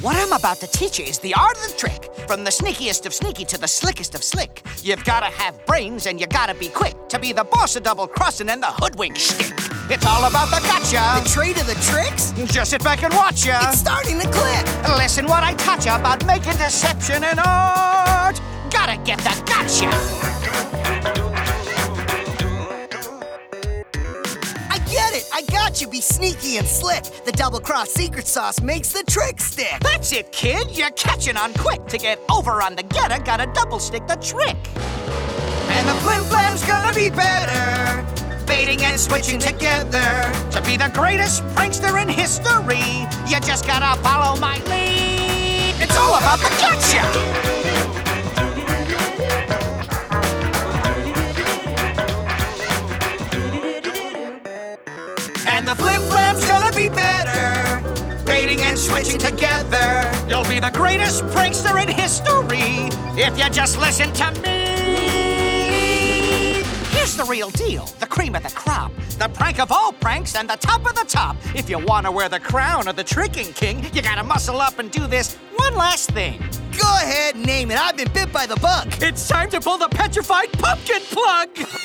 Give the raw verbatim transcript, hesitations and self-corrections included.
What I'm about to teach you is the art of the trick. From the sneakiest of sneaky to the slickest of slick. You've gotta have brains and you gotta be quick to be the boss of double crossing and the hoodwink shtick. It's all about the gotcha. The trade of the tricks? Just sit back and watch ya. It's starting to click. Listen what I taught ya about making deception an art. Gotta get the gotcha. I get it. I got you. Be sneaky and slick. The double cross secret sauce makes the trick stick. That's it, kid. You're catching on quick. To get over on the getter, gotta double stick the trick. And the flim flam's gonna be better. Baiting and switching together. To be the greatest prankster in history, you just gotta follow my lead. It's all about the gotcha. And the flim flam's gonna be better. Baiting and switching together. You'll be the greatest prankster in history if you just listen to me. Here's the real deal, the cream of the crop. The prank of all pranks and the top of the top. If you want to wear the crown of the tricking king, you gotta muscle up and do this one last thing. Go ahead, name it. I've been bit by the bug. It's time to pull the petrified pumpkin plug.